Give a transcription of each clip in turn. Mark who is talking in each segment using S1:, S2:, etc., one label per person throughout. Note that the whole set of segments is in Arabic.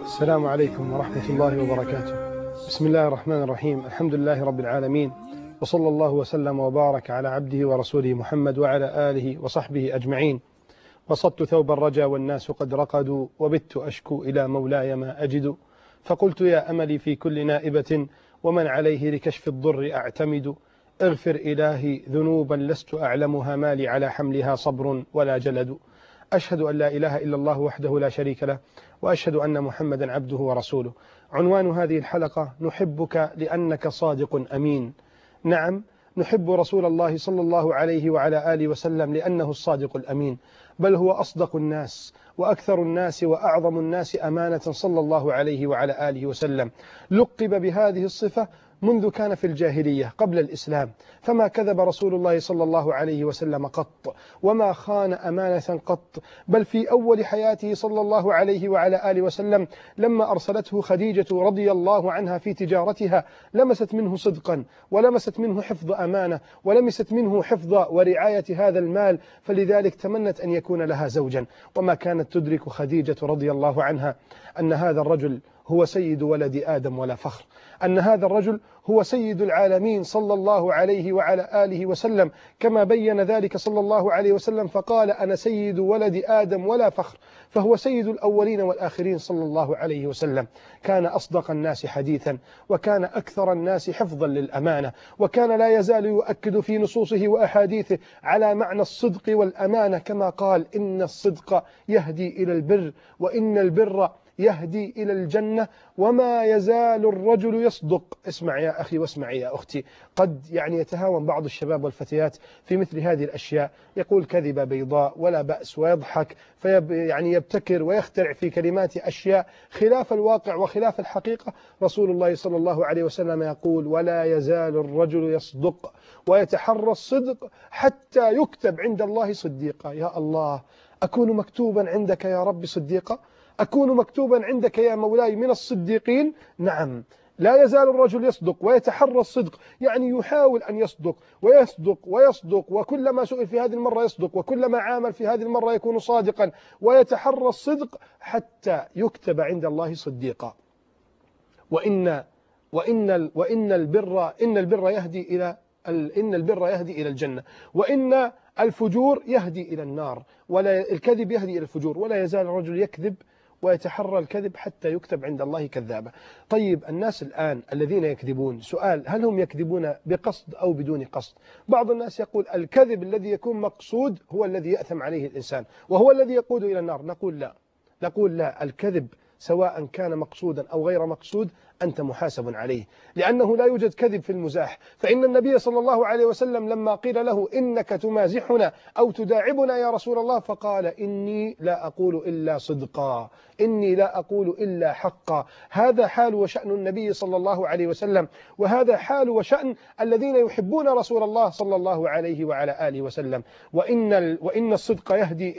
S1: السلام عليكم ورحمة الله وبركاته. بسم الله الرحمن الرحيم. الحمد لله رب العالمين، وصلى الله وسلم وبارك على عبده ورسوله محمد وعلى آله وصحبه أجمعين. بسطت ثوب الرجا والناس قد رقدوا، وبت أشكو إلى مولاي ما أجد. فقلت يا أملي في كل نائبة، ومن عليه لكشف الضر أعتمد. اغفر إلهي ذنوبا لست أعلمها، ما لي على حملها صبر ولا جلد. أشهد أن لا إله إلا الله وحده لا شريك له، وأشهد أن محمدا عبده ورسوله. عنوان هذه الحلقة: نحبك لأنك صادق أمين. نعم، نحب رسول الله صلى الله عليه وعلى آله وسلم لأنه الصادق الأمين، بل هو أصدق الناس وأكثر الناس وأعظم الناس أمانة صلى الله عليه وعلى آله وسلم. لقب بهذه الصفة منذ كان في الجاهلية قبل الإسلام، فما كذب رسول الله صلى الله عليه وسلم قط، وما خان أمانة قط، بل في أول حياته صلى الله عليه وعلى آله وسلم لما أرسلته خديجة رضي الله عنها في تجارتها لمست منه صدقا، ولمست منه حفظ أمانة، ولمست منه حفظ ورعاية هذا المال، فلذلك تمنت أن يكون لها زوجا. وما كانت تدرك خديجة رضي الله عنها أن هذا الرجل هو سيد ولد آدم ولا فخر، أن هذا الرجل هو سيد العالمين صلى الله عليه وعلى آله وسلم، كما بين ذلك صلى الله عليه وسلم فقال: أنا سيد ولد آدم ولا فخر. فهو سيد الأولين والآخرين صلى الله عليه وسلم. كان أصدق الناس حديثا، وكان أكثر الناس حفظا للأمانة، وكان لا يزال يؤكد في نصوصه وأحاديثه على معنى الصدق والأمانة، كما قال: إن الصدق يهدي إلى البر، وإن البر يهدي إلى الجنة، وما يزال الرجل يصدق. اسمع يا أخي واسمع يا أختي، قد يتهاون بعض الشباب والفتيات في مثل هذه الأشياء، يقول كذبة بيضاء ولا بأس ويضحك، يبتكر ويخترع في كلمات أشياء خلاف الواقع وخلاف الحقيقة. رسول الله صلى الله عليه وسلم يقول: ولا يزال الرجل يصدق ويتحرى الصدق حتى يكتب عند الله صديقا. يا الله، أكون مكتوبا عندك يا رب صديقا؟ أكون مكتوبا عندك يا مولاي من الصديقين؟ نعم، لا يزال الرجل يصدق ويتحرى الصدق، يعني يحاول أن يصدق ويصدق ويصدق، وكلما سئل في هذه المرة يصدق، وكلما عامل في هذه المرة يكون صادقا، ويتحرى الصدق حتى يكتب عند الله صديقا. وإن البر يهدي إلى الجنة، وإن الفجور يهدي إلى النار، ولا الكذب يهدي إلى الفجور. ولا يزال الرجل يكذب ويتحرى الكذب حتى يكتب عند الله كذابا. طيب، الناس الآن الذين يكذبون، سؤال: هل هم يكذبون بقصد أو بدون قصد؟ بعض الناس يقول الكذب الذي يكون مقصود هو الذي يأثم عليه الإنسان، وهو الذي يقود إلى النار. نقول لا، الكذب سواء كان مقصودا أو غير مقصود أنت محاسب عليه، لأنه لا يوجد كذب في المزاح. فإن النبي صلى الله عليه وسلم لما قيل له: إنك تمازحنا أو تداعبنا يا رسول الله، فقال: إني لا أقول إلا صدقا، إني لا أقول إلا حقا. هذا حال وشأن النبي صلى الله عليه وسلم، وهذا حال وشأن الذين يحبون رسول الله صلى الله عليه وعلى آله وسلم. وإن الصدق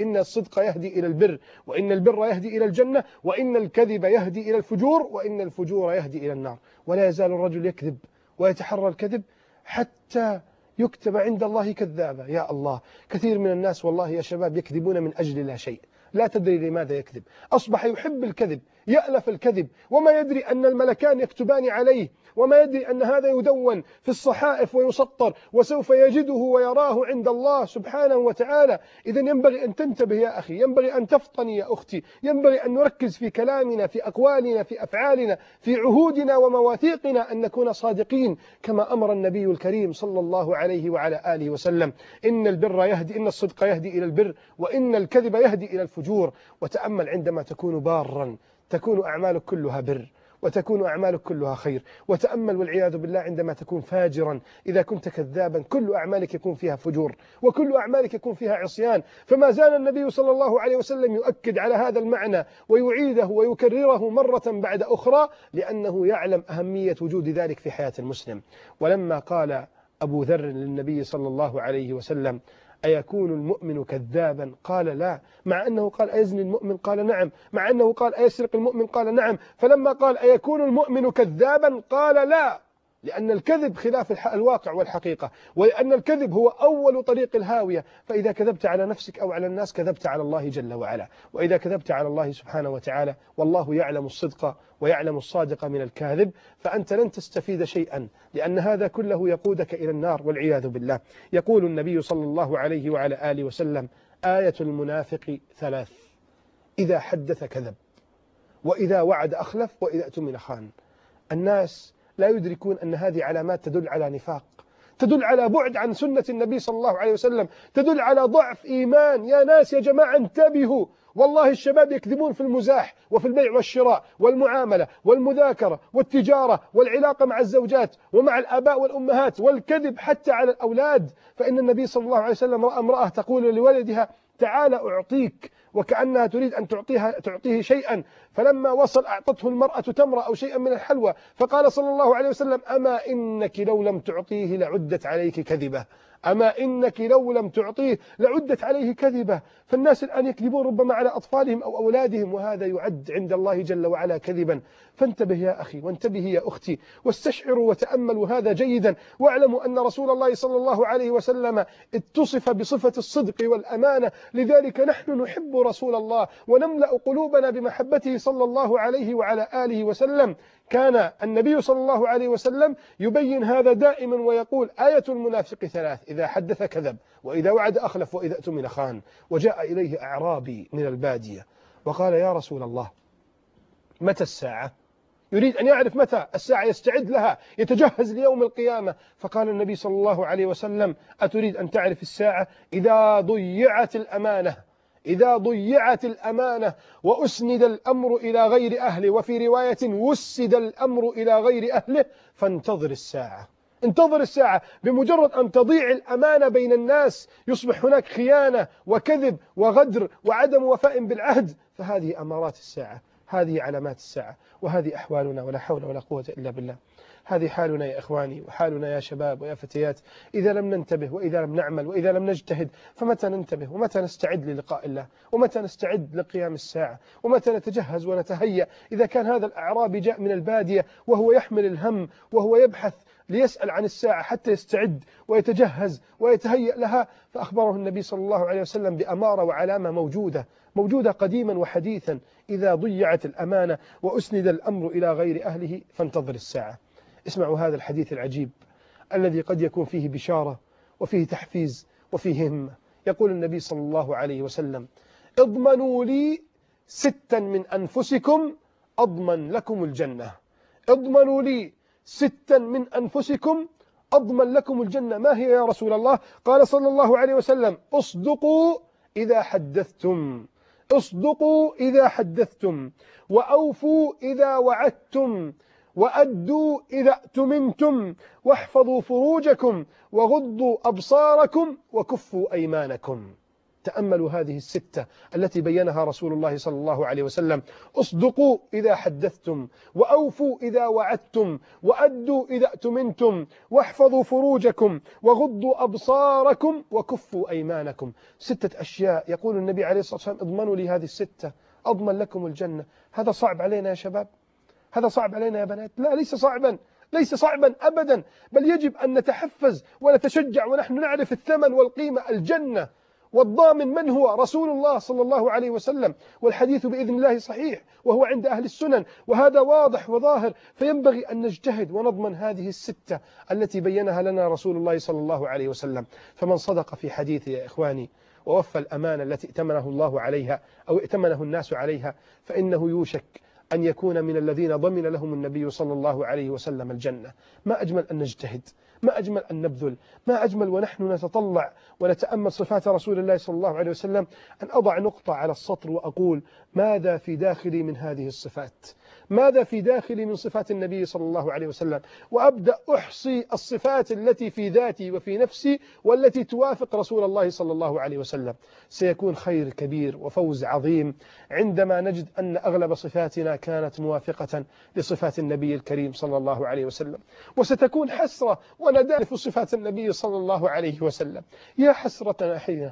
S1: يهدي إلى البر، وإن البر يهدي إلى الجنة، وإن الكذب يهدي إلى الفجور، وإن الفجور يهدي إلى النار. ولا يزال الرجل يكذب ويتحرى الكذب حتى يكتب عند الله كذابا. يا الله، كثير من الناس والله يا شباب يكذبون من أجل لا شيء، لا تدري لماذا يكذب. أصبح يحب الكذب، يألف الكذب، وما يدري أن الملكان يكتبان عليه، وما يدري أن هذا يدون في الصحائف ويسطر، وسوف يجده ويراه عند الله سبحانه وتعالى. إذن ينبغي أن تنتبه يا أخي، ينبغي أن تفطني يا أختي، ينبغي أن نركز في كلامنا، في أقوالنا، في أفعالنا، في عهودنا ومواثيقنا، أن نكون صادقين كما أمر النبي الكريم صلى الله عليه وعلى آله وسلم. إن الصدق يهدي إلى البر، وإن الكذب يهدي إلى الفجور. وتأمل عندما تكون بارا تكون أعمالك كلها بر، وتكون أعمالك كلها خير. وتأمل والعياذ بالله عندما تكون فاجرا، إذا كنت كذابا كل أعمالك يكون فيها فجور، وكل أعمالك يكون فيها عصيان. فما زال النبي صلى الله عليه وسلم يؤكد على هذا المعنى ويعيده ويكرره مرة بعد أخرى، لأنه يعلم أهمية وجود ذلك في حياة المسلم. ولما قال أبو ذر للنبي صلى الله عليه وسلم: أيكون المؤمن كذابا؟ قال: لا. مع أنه قال: أيزني المؤمن؟ قال: نعم. مع أنه قال: أيسرق المؤمن؟ قال: نعم. فلما قال: أيكون المؤمن كذابا؟ قال: لا. لأن الكذب خلاف الواقع والحقيقة، ولأن الكذب هو أول طريق الهاوية. فإذا كذبت على نفسك أو على الناس كذبت على الله جل وعلا، وإذا كذبت على الله سبحانه وتعالى والله يعلم الصدق ويعلم الصادق من الكاذب، فأنت لن تستفيد شيئا، لأن هذا كله يقودك إلى النار والعياذ بالله. يقول النبي صلى الله عليه وعلى آله وسلم: آية المنافق ثلاث: إذا حدث كذب، وإذا وعد أخلف، وإذا اؤتمن خان. الناس لا يدركون أن هذه علامات تدل على نفاق، تدل على بعد عن سنة النبي صلى الله عليه وسلم، تدل على ضعف إيمان. يا ناس، يا جماعة، انتبهوا. والله الشباب يكذبون في المزاح وفي البيع والشراء والمعاملة والمذاكرة والتجارة والعلاقة مع الزوجات ومع الآباء والأمهات، والكذب حتى على الأولاد. فإن النبي صلى الله عليه وسلم رأى امرأة تقول لولدها: تعال أعطيك، وكأنها تريد أن تعطيه شيئا، فلما وصل أعطته المرأة تمرة أو شيئا من الحلوى، فقال صلى الله عليه وسلم: أما إنك لو لم تعطيه لعدت عليك كذبة، أما إنك لو لم تعطيه لعدت عليه كذبة. فالناس الآن يكذبون ربما على أطفالهم أو أولادهم، وهذا يعد عند الله جل وعلا كذبا. فانتبه يا أخي، وانتبه يا أختي، واستشعروا وتأملوا هذا جيدا، واعلموا أن رسول الله صلى الله عليه وسلم اتصف بصفة الصدق والأمانة. لذلك نحن نحب رسول الله ونملأ قلوبنا بمحبته صلى الله عليه وعلى آله وسلم. كان النبي صلى الله عليه وسلم يبين هذا دائما ويقول: آية المنافق ثلاث: إذا حدث كذب، وإذا وعد أخلف، وإذا اؤتمن خان. وجاء إليه أعرابي من البادية وقال: يا رسول الله، متى الساعة؟ يريد أن يعرف متى الساعة، يستعد لها، يتجهز ليوم القيامة. فقال النبي صلى الله عليه وسلم: أتريد أن تعرف الساعة؟ إذا ضيعت الأمانة، إذا ضيعت الأمانة وأسند الأمر إلى غير أهله، وفي رواية وسد الأمر إلى غير أهله، فانتظر الساعة. انتظر الساعة. بمجرد أن تضيع الأمانة بين الناس يصبح هناك خيانة وكذب وغدر وعدم وفاء بالعهد، فهذه أمارات الساعة، هذه علامات الساعة، وهذه أحوالنا، ولا حول ولا قوة إلا بالله. هذه حالنا يا إخواني، وحالنا يا شباب ويا فتيات. إذا لم ننتبه، وإذا لم نعمل، وإذا لم نجتهد، فمتى ننتبه؟ ومتى نستعد للقاء الله؟ ومتى نستعد لقيام الساعة؟ ومتى نتجهز ونتهيأ؟ إذا كان هذا الأعرابي جاء من البادية وهو يحمل الهم وهو يبحث ليسأل عن الساعة حتى يستعد ويتجهز ويتهيأ لها، فأخبره النبي صلى الله عليه وسلم بأمارة وعلامة موجودة قديما وحديثا: إذا ضيعت الأمانة وأسند الأمر إلى غير أهله فانتظر الساعة. اسمعوا هذا الحديث العجيب الذي قد يكون فيه بشارة وفيه تحفيز وفيه همة. يقول النبي صلى الله عليه وسلم: اضمنوا لي 6 من أنفسكم أضمن لكم الجنة. اضمنوا لي 6 من أنفسكم أضمن لكم الجنة. ما هي يا رسول الله؟ قال صلى الله عليه وسلم: اصدقوا إذا حدثتم، اصدقوا إذا حدثتم، وأوفوا إذا وعدتم، وأدوا إذا اؤتمنتم، واحفظوا فروجكم، وغضوا أبصاركم، وكفوا أيمانكم. تأملوا هذه 6 التي بينها رسول الله صلى الله عليه وسلم: اصدقوا إذا حدثتم، وأوفوا إذا وعدتم، وأدوا إذا اؤتمنتم، واحفظوا فروجكم، وغضوا أبصاركم، وكفوا أيمانكم. 6 أشياء يقول النبي عليه الصلاة والسلام: اضمنوا لي هذه 6 أضمن لكم الجنة. هذا صعب علينا يا شباب؟ هذا صعب علينا يا بنات؟ لا، ليس صعبا، ليس صعبا أبدا، بل يجب أن نتحفز ونتشجع ونحن نعرف الثمن والقيمة. الجنة والضامن من هو؟ رسول الله صلى الله عليه وسلم، والحديث بإذن الله صحيح وهو عند أهل السنن، وهذا واضح وظاهر. فينبغي أن نجتهد ونضمن هذه 6 التي بينها لنا رسول الله صلى الله عليه وسلم. فمن صدق في حديثه يا إخواني ووفى الأمانة التي ائتمنه الله عليها أو ائتمنه الناس عليها، فإنه يوشك أن يكون من الذين ضمن لهم النبي صلى الله عليه وسلم الجنة. ما أجمل أن نجتهد، ما أجمل أن نبذل، ما أجمل ونحن نتطلع ونتأمل صفات رسول الله صلى الله عليه وسلم أن أضع نقطة على السطر وأقول: ماذا في داخلي من هذه الصفات؟ ماذا في داخلي من صفات النبي صلى الله عليه وسلم؟ وأبدأ أحصي الصفات التي في ذاتي وفي نفسي والتي توافق رسول الله صلى الله عليه وسلم. سيكون خير كبير وفوز عظيم عندما نجد أن أغلب صفاتنا كانت موافقة لصفات النبي الكريم صلى الله عليه وسلم. وستكون حسرة وندامة في صفات النبي صلى الله عليه وسلم. يا حسرتنا حين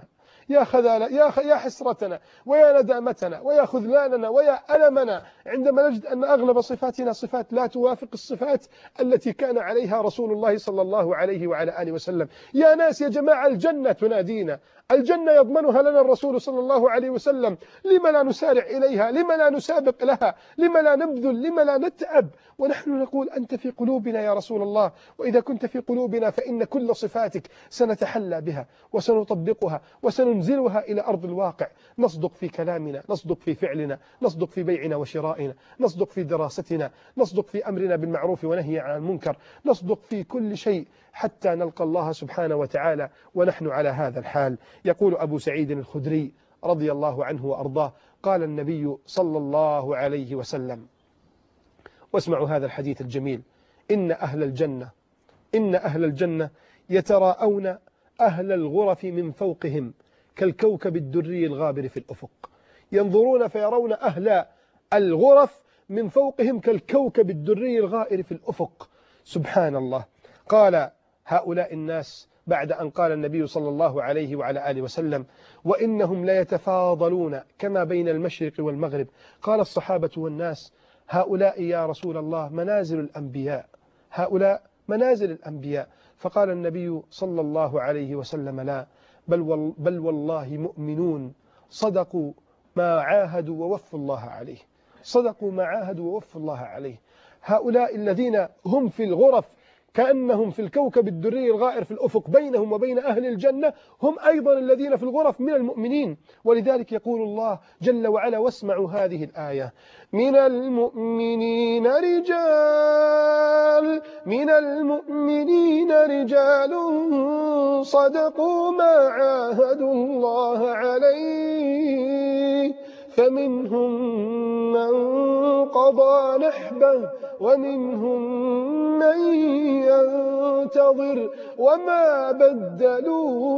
S1: يا خذالة، يا حسرتنا ويا ندامتنا ويا خذلاننا ويا ألمنا عندما نجد أن أغلب صفاتنا صفات لا توافق الصفات التي كان عليها رسول الله صلى الله عليه وعلى آله وسلم. يا ناس، يا جماعة، الجنة تنادينا، الجنة يضمنها لنا الرسول صلى الله عليه وسلم. لما لا نسارع إليها؟ لما لا نسابق لها؟ لما لا نبذل؟ لما لا نتعب؟ ونحن نقول أنت في قلوبنا يا رسول الله، وإذا كنت في قلوبنا فإن كل صفاتك سنتحلى بها وسنطبقها وسننزلها إلى أرض الواقع. نصدق في كلامنا، نصدق في فعلنا، نصدق في بيعنا وشرائنا، نصدق في دراستنا، نصدق في أمرنا بالمعروف ونهي عن المنكر، نصدق في كل شيء حتى نلقى الله سبحانه وتعالى ونحن على هذا الحال. يقول أبو سعيد الخدري رضي الله عنه وأرضاه: قال النبي صلى الله عليه وسلم، واسمعوا هذا الحديث الجميل: إن أهل الجنة يتراءون أهل الغرف من فوقهم كالكوكب الدري الغابر في الأفق. ينظرون فيرون أهل الغرف من فوقهم كالكوكب الدري الغائر في الأفق. سبحان الله. قال هؤلاء الناس بعد أن قال النبي صلى الله عليه وعلى آله وسلم: وإنهم ليتفاضلون كما بين المشرق والمغرب. قال الصحابة والناس: هؤلاء يا رسول الله منازل الأنبياء، هؤلاء منازل الأنبياء. فقال النبي صلى الله عليه وسلم: لا، بل والله مؤمنون صدقوا ما عاهدوا ووفوا الله عليه، صدقوا ما عاهدوا ووفوا الله عليه. هؤلاء الذين هم في الغرف كأنهم في الكوكب الدري الغائر في الأفق بينهم وبين أهل الجنة، هم أيضا الذين في الغرف من المؤمنين. ولذلك يقول الله جل وعلا، واسمعوا هذه الآية: من المؤمنين رجال صدقوا ما عاهدوا الله عليه، فمنهم من قضى نحبه ومنهم من ينتظر وما بدلوا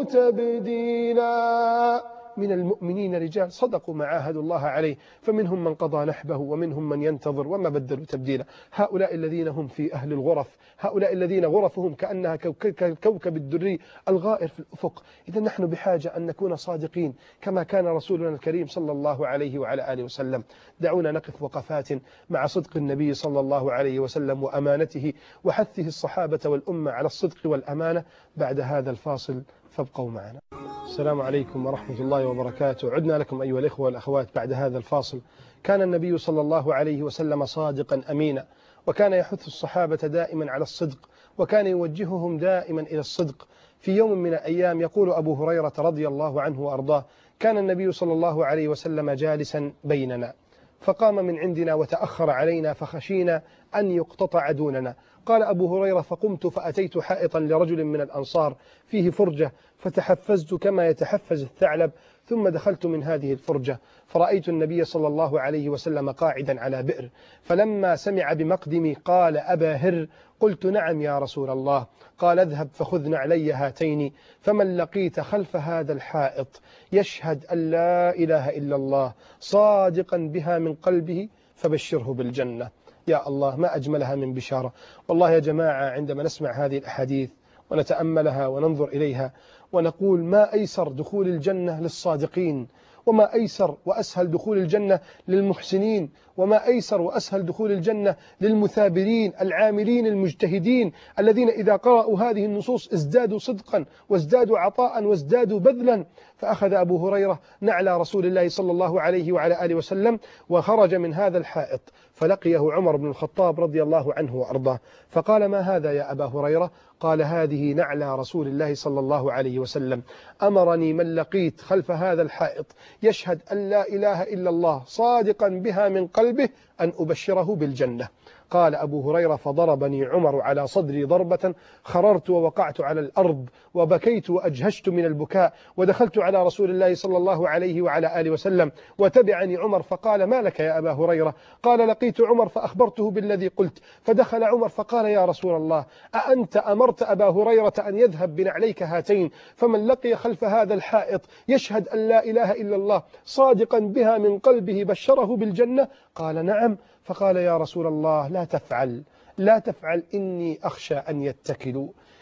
S1: تبديلا. من المؤمنين رجال صدقوا ما عاهدوا الله عليه، فمنهم من قضى نحبه ومنهم من ينتظر وما بدلوا تبديلا. هؤلاء الذين هم في أهل الغرف، هؤلاء الذين غرفهم كأنها كوكب الدري الغائر في الأفق. إذا نحن بحاجة أن نكون صادقين كما كان رسولنا الكريم صلى الله عليه وعلى آله وسلم. دعونا نقف وقفات مع صدق النبي صلى الله عليه وسلم وأمانته وحثه الصحابة والأمة على الصدق والأمانة. بعد هذا الفاصل فابقوا معنا. السلام عليكم ورحمة الله وبركاته. عدنا لكم أيها الإخوة والأخوات بعد هذا الفاصل. كان النبي صلى الله عليه وسلم صادقا أمينا، وكان يحث الصحابة دائما على الصدق، وكان يوجههم دائما إلى الصدق. في يوم من الأيام يقول أبو هريرة رضي الله عنه وأرضاه: كان النبي صلى الله عليه وسلم جالسا بيننا، فقام من عندنا وتأخر علينا فخشينا أن يقتطع دوننا. قال أبو هريرة: فقمت فأتيت حائطا لرجل من الأنصار فيه فرجة، فتحفزت كما يتحفز الثعلب، ثم دخلت من هذه الفرجة فرأيت النبي صلى الله عليه وسلم قاعدا على بئر، فلما سمع بمقدمي قال: أبا هر؟ قلت: نعم يا رسول الله. قال: اذهب فخذ نعلي هاتين، فمن لقيت خلف هذا الحائط يشهد أن لا إله إلا الله صادقا بها من قلبه فبشره بالجنة. يا الله، ما أجملها من بشارة. والله يا جماعة، عندما نسمع هذه الأحاديث ونتأملها وننظر إليها ونقول ما أيسر دخول الجنة للصادقين، وما أيسر وأسهل دخول الجنة للمحسنين، وما أيسر وأسهل دخول الجنة للمثابرين العاملين المجتهدين الذين إذا قرأوا هذه النصوص ازدادوا صدقا وازدادوا عطاء وازدادوا بذلا. فأخذ أبو هريرة نعلى رسول الله صلى الله عليه وعلى آله وسلم وخرج من هذا الحائط، فلقيه عمر بن الخطاب رضي الله عنه وأرضاه، فقال: ما هذا يا أبا هريرة؟ قال: هذه نعلى رسول الله صلى الله عليه وسلم، أمرني من لقيت خلف هذا الحائط يشهد أن لا إله إلا الله صادقا بها من قلبه أن أبشره بالجنة. قال أبو هريرة: فضربني عمر على صدري ضربة خررت ووقعت على الأرض وبكيت وأجهشت من البكاء، ودخلت على رسول الله صلى الله عليه وعلى آله وسلم وتبعني عمر فقال: ما لك يا أبا هريرة؟ قال: لقيت عمر فأخبرته بالذي قلت. فدخل عمر فقال: يا رسول الله، أأنت أمرت أبا هريرة أن يذهب بنعليك هاتين، فمن لقي خلف هذا الحائط يشهد أن لا إله إلا الله صادقا بها من قلبه بشره بالجنة؟ قال: نعم. فقال: يا رسول الله، لا تفعل إني أخشى أن يتكلوا،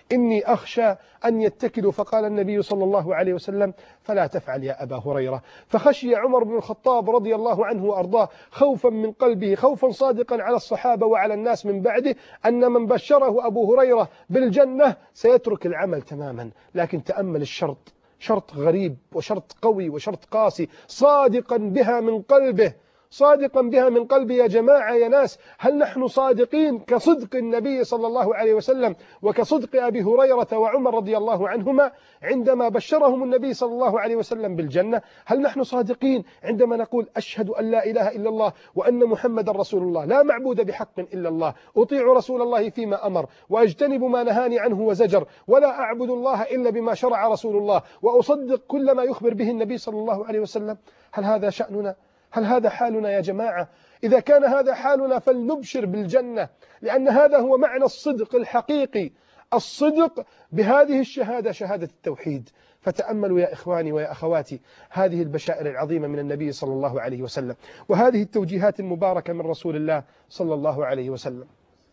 S1: إني أخشى أن يتكلوا. فقال النبي صلى الله عليه وسلم: فلا تفعل يا أبا هريرة. فخشي عمر بن الخطاب رضي الله عنه وأرضاه خوفا من قلبه، خوفا صادقا على الصحابة وعلى الناس من بعده، أن من بشره أبو هريرة بالجنة سيترك العمل تماما. لكن تأمل الشرط، شرط غريب وشرط قوي وشرط قاسي، صادقا بها من قلبه، صادقا بها من قلبي. يا جماعة يا ناس، هل نحن صادقين كصدق النبي صلى الله عليه وسلم وكصدق أبي هريرة وعمر رضي الله عنهما عندما بشرهم النبي صلى الله عليه وسلم بالجنة؟ هل نحن صادقين عندما نقول: أشهد أن لا إله إلا الله وأن محمد رسول الله، لا معبود بحق إلا الله، أطيع رسول الله فيما أمر وأجتنب ما نهاني عنه وزجر، ولا أعبد الله إلا بما شرع رسول الله، وأصدق كل ما يخبر به النبي صلى الله عليه وسلم؟ هل هذا شأننا؟ هل هذا حالنا يا جماعة؟ إذا كان هذا حالنا فلنبشر بالجنة، لأن هذا هو معنى الصدق الحقيقي، الصدق بهذه الشهادة، شهادة التوحيد. فتأملوا يا إخواني ويا أخواتي هذه البشائر العظيمة من النبي صلى الله عليه وسلم، وهذه التوجيهات المباركة من رسول الله صلى الله عليه وسلم.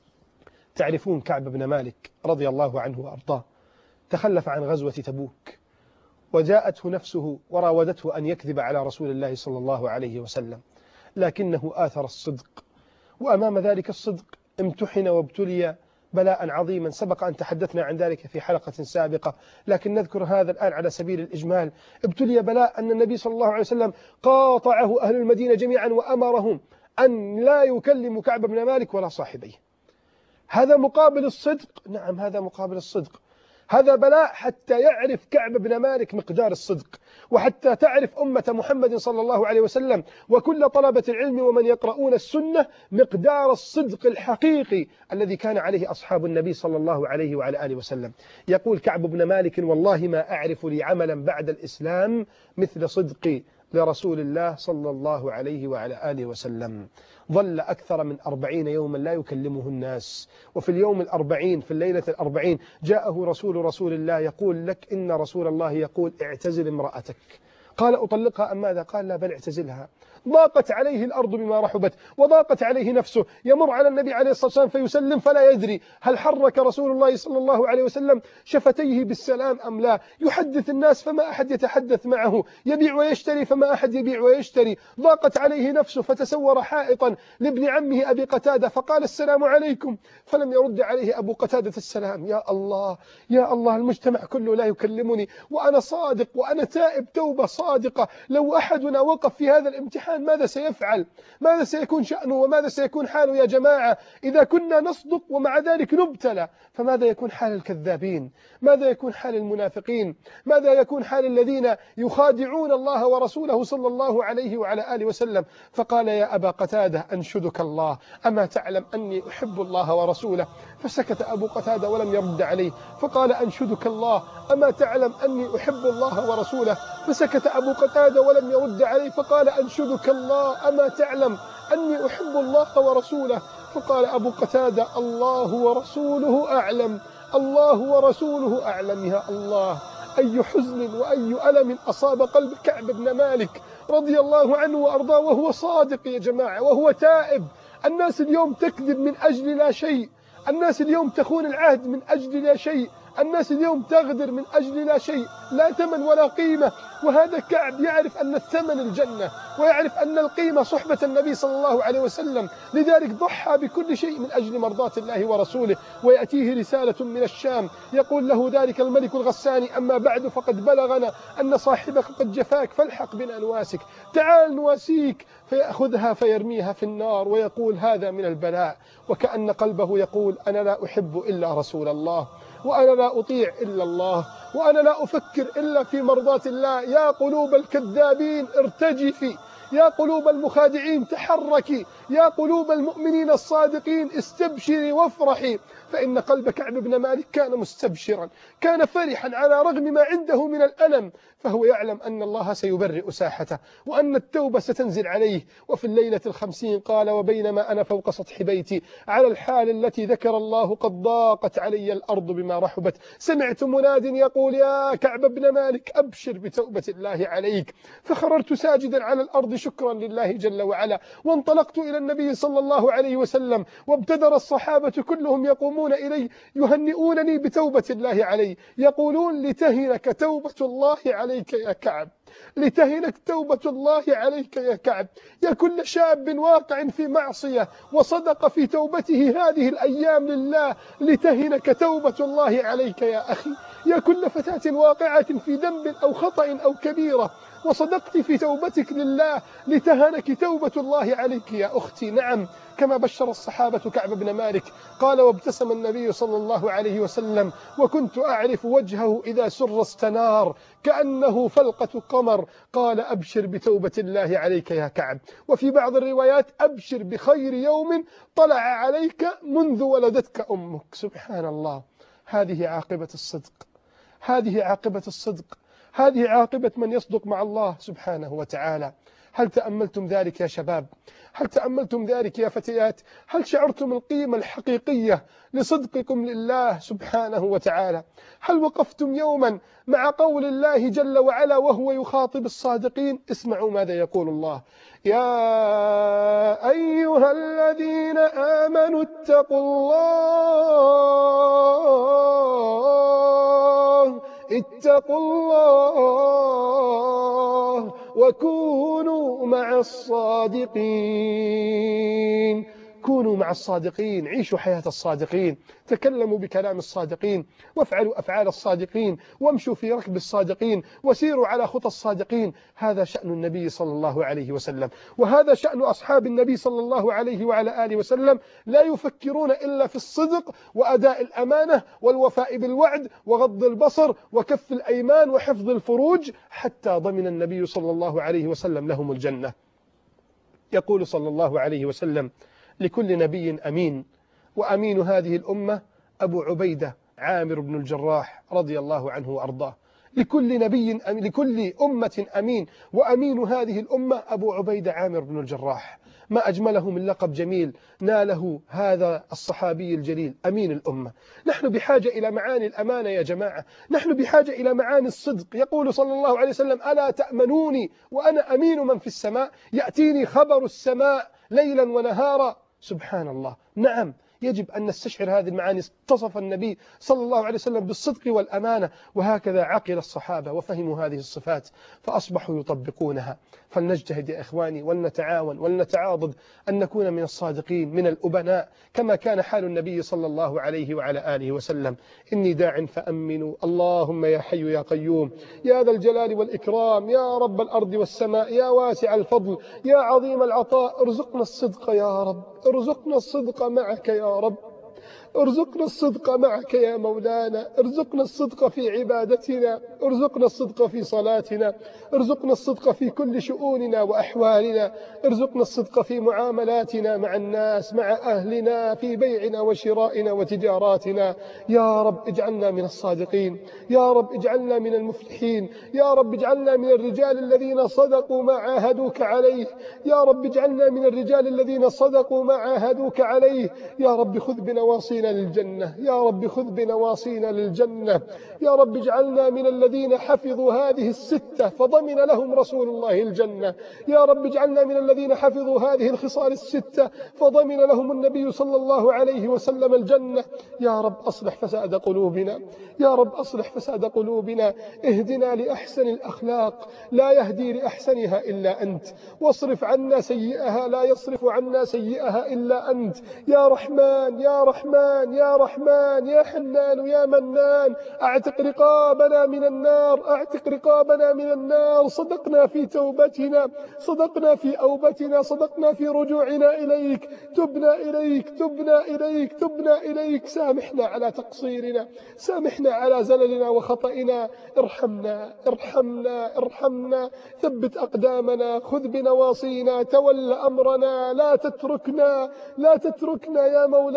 S1: تعرفون كعب بن مالك رضي الله عنه وأرضاه تخلف عن غزوة تبوك، وجاءته نفسه وراودته أن يكذب على رسول الله صلى الله عليه وسلم، لكنه آثر الصدق، وأمام ذلك الصدق امتحن وابتلي بلاء عظيما، سبق أن تحدثنا عن ذلك في حلقة سابقة، لكن نذكر هذا الآن على سبيل الإجمال. ابتلي بلاء أن النبي صلى الله عليه وسلم قاطعه أهل المدينة جميعا وأمرهم أن لا يكلموا كعب بن مالك ولا صاحبيه. هذا مقابل الصدق؟ نعم، هذا مقابل الصدق. هذا بلاء حتى يعرف كعب بن مالك مقدار الصدق، وحتى تعرف أمة محمد صلى الله عليه وسلم وكل طلبة العلم ومن يقرؤون السنة مقدار الصدق الحقيقي الذي كان عليه أصحاب النبي صلى الله عليه وعلى آله وسلم. يقول كعب بن مالك: والله ما أعرف لي عملا بعد الإسلام مثل صدقي لرسول الله صلى الله عليه وعلى آله وسلم. ظل أكثر من 40 يوما لا يكلمه الناس، وفي اليوم 40 في الليلة 40 جاءه رسول الله يقول: لك إن رسول الله يقول اعتزل امرأتك. قال: أطلقها أم ماذا؟ قال: لا، بل اعتزلها. ضاقت عليه الأرض بما رحبت وضاقت عليه نفسه، يمر على النبي عليه الصلاة والسلام فيسلم فلا يدري هل حرك رسول الله صلى الله عليه وسلم شفتيه بالسلام أم لا، يحدث الناس فما أحد يتحدث معه، يبيع ويشتري فما أحد يبيع ويشتري. ضاقت عليه نفسه فتسور حائطا لابن عمه أبي قتادة فقال: السلام عليكم، فلم يرد عليه أبو قتادة السلام. يا الله يا الله، المجتمع كله لا يكلمني وأنا صادق وأنا تائب توبة صادقة. لو أحدنا وقف في هذا الامتحان ماذا سيفعل؟ ماذا سيكون شأنه وماذا سيكون حاله يا جماعة؟ إذا كنا نصدق ومع ذلك نبتلى، فماذا يكون حال الكذابين؟ ماذا يكون حال المنافقين؟ ماذا يكون حال الذين يخادعون الله ورسوله صلى الله عليه وعلى آله وسلم؟ فقال: يا أبا قتادة أنشدك الله، أما تعلم أني أحب الله ورسوله؟ فسكت أبو قتادة ولم يرد عليه، فقال: أنشدك الله، أما تعلم أني أحب الله ورسوله؟ فسكت أبو قتادة ولم يرد عليه، فقال: أنشدك الله، أما تعلم أني أحب الله ورسوله؟ فقال أبو قتادة: الله ورسوله أعلم، الله ورسوله أعلم. يا الله، أي حزن وأي ألم أصاب قلب كعب بن مالك رضي الله عنه وأرضاه وهو صادق يا جماعة، وهو تائب. الناس اليوم تكذب من أجل لا شيء، الناس اليوم تخون العهد من أجل لا شيء، الناس اليوم تغدر من أجل لا شيء، لا ثمن ولا قيمة. وهذا كعب يعرف أن الثمن الجنة، ويعرف أن القيمة صحبة النبي صلى الله عليه وسلم، لذلك ضحى بكل شيء من أجل مرضاة الله ورسوله. ويأتيه رسالة من الشام يقول له ذلك الملك الغساني: أما بعد فقد بلغنا أن صاحبك قد جفاك فالحق بنا نواسك، تعال نواسيك. فيأخذها فيرميها في النار ويقول: هذا من البلاء. وكأن قلبه يقول: أنا لا أحب إلا رسول الله، وأنا لا أطيع إلا الله، وأنا لا أفكر إلا في مرضاة الله. يا قلوب الكذابين ارتجفي، يا قلوب المخادعين تحركي، يا قلوب المؤمنين الصادقين استبشري وافرحي. فإن قلب كعب بن مالك كان مستبشرا، كان فرحا على رغم ما عنده من الألم، فهو يعلم أن الله سيبرئ ساحته وأن التوبة ستنزل عليه. وفي الليلة 50 قال: وبينما أنا فوق سطح بيتي على الحال التي ذكر الله قد ضاقت علي الأرض بما رحبت، سمعت مناد يقول: يا كعب بن مالك أبشر بتوبة الله عليك. فخررت ساجدا على الأرض شكرا لله جل وعلا، وانطلقت إلى النبي صلى الله عليه وسلم، وابتدر الصحابة كلهم يقومون إليه يهنئونني بتوبة الله علي، يقولون لتهنك توبة الله عليك يا كعب، لتهنك توبة الله عليك يا كعب. يا كل شاب واقع في معصية وصدق في توبته هذه الأيام لله، لتهنك توبة الله عليك يا أخي. يا كل فتاة واقعة في ذنب أو خطأ أو كبيرة وصدقت في توبتك لله، لتهنك توبة الله عليك يا أختي. نعم، كما بشر الصحابة كعب بن مالك، قال: وابتسم النبي صلى الله عليه وسلم وكنت أعرف وجهه إذا سر استنار كأنه فلقة قمر. قال: أبشر بتوبة الله عليك يا كعب. وفي بعض الروايات: أبشر بخير يوم طلع عليك منذ ولدتك أمك. سبحان الله، هذه عاقبة الصدق، هذه عاقبة الصدق، هذه عاقبة من يصدق مع الله سبحانه وتعالى. هل تأملتم ذلك يا شباب؟ هل تأملتم ذلك يا فتيات؟ هل شعرتم القيمة الحقيقية لصدقكم لله سبحانه وتعالى؟ هل وقفتم يوما مع قول الله جل وعلا وهو يخاطب الصادقين؟ اسمعوا ماذا يقول الله: يا أيها الذين آمنوا اتقوا الله وكونوا مع الصادقين. كونوا مع الصادقين، عيشوا حياة الصادقين، تكلموا بكلام الصادقين، وافعلوا أفعال الصادقين، وامشوا في ركب الصادقين، وسيروا على خطى الصادقين. هذا شأن النبي صلى الله عليه وسلم، وهذا شأن أصحاب النبي صلى الله عليه وعلى آله وسلم. لا يفكرون إلا في الصدق وأداء الأمانة والوفاء بالوعد وغض البصر وكف الأيمان وحفظ الفروج، حتى ضمن النبي صلى الله عليه وسلم لهم الجنة. يقول صلى الله عليه وسلم: لكل نبي أمين، وأمين هذه الأمة أبو عبيدة عامر بن الجراح رضي الله عنه وأرضاه. لكل أمة أمين، وأمين هذه الأمة أبو عبيدة عامر بن الجراح. ما أجمله من لقب جميل ناله هذا الصحابي الجليل، أمين الأمة. نحن بحاجة إلى معاني الأمانة يا جماعة، نحن بحاجة إلى معاني الصدق. يقول صلى الله عليه وسلم: ألا تأمنوني وأنا أمين من في السماء، يأتيني خبر السماء ليلا ونهارا. سبحان الله. نعم، يجب أن نستشعر هذه المعاني. اتصف النبي صلى الله عليه وسلم بالصدق والأمانة، وهكذا عقل الصحابة وفهموا هذه الصفات فأصبحوا يطبقونها. فلنجتهد يا إخواني، ولنتعاون ولنتعاضد أن نكون من الصادقين من الأبناء، كما كان حال النبي صلى الله عليه وعلى آله وسلم. إني داع فأمنوا، اللهم يا حي يا قيوم يا ذا الجلال والإكرام، يا رب الأرض والسماء، يا واسع الفضل، يا عظيم العطاء، ارزقنا الصدق يا رب، ارزقنا الصدق معك يا رب، ارزقنا الصدق معك يا مولانا، ارزقنا الصدق في عبادتنا، ارزقنا الصدق في صلاتنا، ارزقنا الصدق في كل شؤوننا وأحوالنا، ارزقنا الصدق في معاملاتنا مع الناس، مع أهلنا، في بيعنا وشرائنا وتجاراتنا. يا رب اجعلنا من الصادقين، يا رب اجعلنا من المفلحين، يا رب اجعلنا من الرجال الذين صدقوا ما عاهدوك عليه، يا رب اجعلنا من الرجال الذين صدقوا ما عاهدوك عليه. يا رب خذ بنواصينا للجنة، يا رب خذ بنواصينا للجنة. يا رب اجعلنا من الذين حفظوا هذه الستة فضمن لهم رسول الله الجنة. يا رب اجعلنا من الذين حفظوا هذه الخصال الستة فضمن لهم النبي صلى الله عليه وسلم الجنة. يا رب أصلح فساد قلوبنا، يا رب أصلح فساد قلوبنا، اهدنا لأحسن الأخلاق لا يهدي لأحسنها إلا أنت، واصرف عنا سيئها لا يصرف عنا سيئها إلا أنت. يا رحمن يا رحمن يا رحمن يا حنان يا منان، اعتق رقابنا من النار، اعتق رقابنا من النار. صدقنا في توبتنا، صدقنا في أوبتنا، صدقنا في رجوعنا إليك، تبنا إليك تبنا إليك تبنا إليك. سامحنا على تقصيرنا، سامحنا على زللنا وخطئنا، ارحمنا ارحمنا ارحمنا، ثبت أقدامنا، خذ بنواصينا، تول أمرنا، لا تتركنا لا تتركنا يا مولانا، لا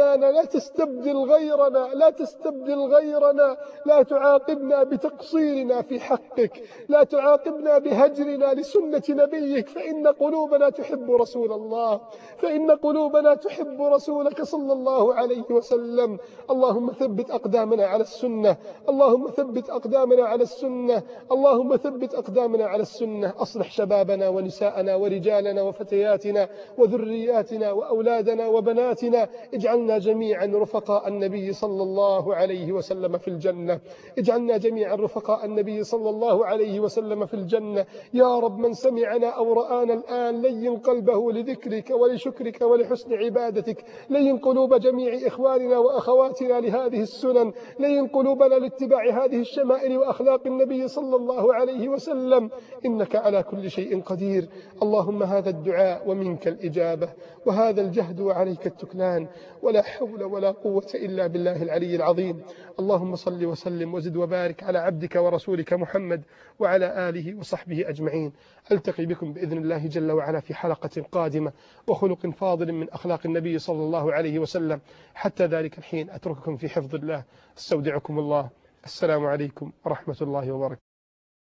S1: تستبدل غيرنا، لا تستبدل غيرنا، لا تعاقبنا بتقصيرنا في حقك، لا تعاقبنا بهجرنا لسنة نبيك، فإن قلوبنا تحب رسول الله، فإن قلوبنا تحب رسولك صلى الله عليه وسلم. اللهم ثبت أقدامنا على السنة، اللهم ثبت أقدامنا على السنة، اللهم ثبت أقدامنا على السنة. أصلح شبابنا ونساءنا ورجالنا وفتياتنا وذرياتنا وأولادنا وبناتنا. اجعلنا جميعا رفقاء النبي صلى الله عليه وسلم في الجنة، اجعلنا جميعا رفقاء النبي صلى الله عليه وسلم في الجنة. يا رب، من سمعنا أو رآنا الآن لين قلبه لذكرك ولشكرك ولحسن عبادتك، لين قلوب جميع إخواننا وأخواتنا لهذه السنن، لين قلوبنا لاتباع هذه الشمائل وأخلاق النبي صلى الله عليه وسلم، إنك على كل شيء قدير. اللهم هذا الدعاء ومنك الإجابة، وهذا الجهد وعليك التكلان، ولا حول ولا قوة إلا بالله العلي العظيم. اللهم صل وسلم وزد وبارك على عبدك ورسولك محمد وعلى آله وصحبه أجمعين. ألتقي بكم بإذن الله جل وعلا في حلقة قادمة وخلق فاضل من أخلاق النبي صلى الله عليه وسلم. حتى ذلك الحين أترككم في حفظ الله، استودعكم الله. السلام عليكم ورحمة الله وبركاته.